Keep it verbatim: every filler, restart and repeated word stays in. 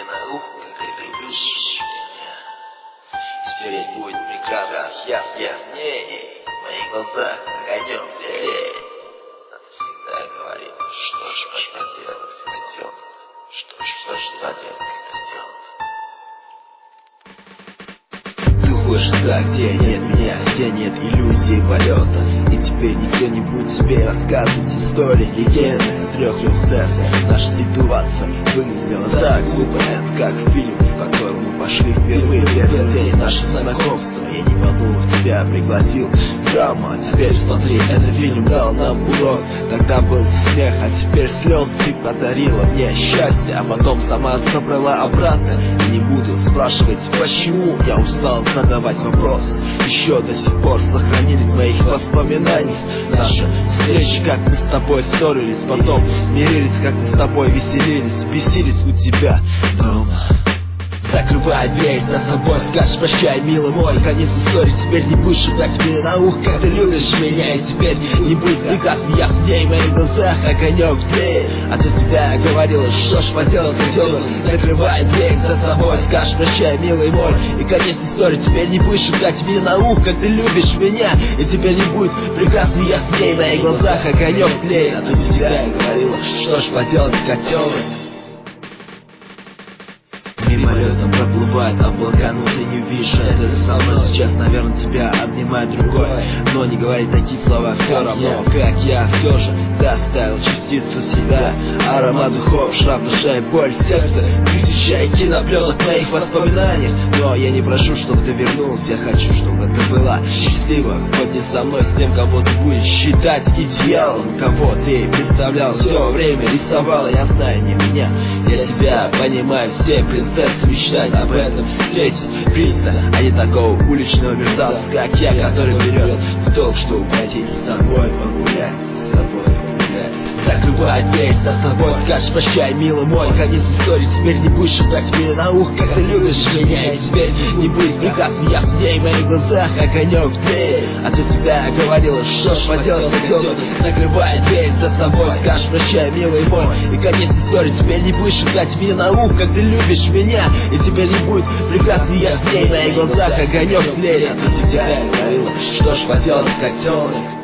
мне на ухо, как ты любишь меня. Теперь будет прекрасно, ясно, яснее, в моих глазах огонек тлеет. Она всегда говорила, что ж поделать хотел, что ж поделать хотел. Ты уходишь туда, где нет меня, где нет иллюзий полета. И теперь никто не будет тебе рассказывать истории, легенды трех принцесс. Наша ситуация выглядела так глупо, это как в фильме, в котором мы пошли впервые. Первый день нашего знакомства, я не подумал в тебя, пригласил в драму. А теперь смотри, этот фильм дал нам урок. Тогда был смех, а теперь слезы. Ты подарила мне счастье, а потом сама забрала обратно. И не буду спрашивать, почему я устал задавать вопрос. Еще до сих пор сохранились в моих воспоминаниях наши встречи, как мы с тобой ссорились, потом мирились, как мы с тобой веселились, бесились у тебя дома. Закрывай дверь за собой, скажешь прощай, милый мой. Конец истории, теперь не будешь шептать мне на ухо, как ты любишь меня. И теперь не будет прекрасно ясней, в моих глазах огонек тлеет. А ты всегда говорила, что ж поделать хотела. Закрывай дверь за собой, скажешь прощай, милый мой. И конец истории, теперь не будешь шептать мне на ухо, как ты любишь меня. И теперь не будет прекрасно ясней, в моих глазах огонек тлеет. А ты всегда говорила, что ж поделать хотела. Мимолетом проплывает облака, но ты не видишь это со мной. Сейчас, наверное, тебя обнимает другой, но не говори такие слова все равно, как я все же доставил частицу себя. Аромат духов, шрам в душе, боль сердца, тысяча кинопленок в моих воспоминаниях. Но я не прошу, чтобы ты вернулся, я хочу, чтобы ты была счастлива. Хоть не со мной, с тем, кого ты будешь считать идеалом, кого ты представлял все время, рисовала, я знаю, не меня. Я тебя понимаю, все принцессы мечтать об этом, встретить принца, а не такого уличного мерзавца, как я, который берет в долг, чтобы пойти с тобой погулять, с тобой погулять. Закрывай дверь за собой, скажешь прощай, милый мой. Конец истории, теперь не будешь шептать мне на ухо, как ты любишь меня. И теперь не будет прекрасно ясней, в моих глазах огонек тлеет. А ты всегда говорила, что ж поделать хотела. Закрывай дверь за собой, скажешь прощай, милый мой. И конец истории, теперь не будешь шептать мне на ухо, как ты любишь меня. И теперь не будет прекрасно ясней, в моих глазах огонек тлеет. А ты всегда говорила, что ж поделать хотела.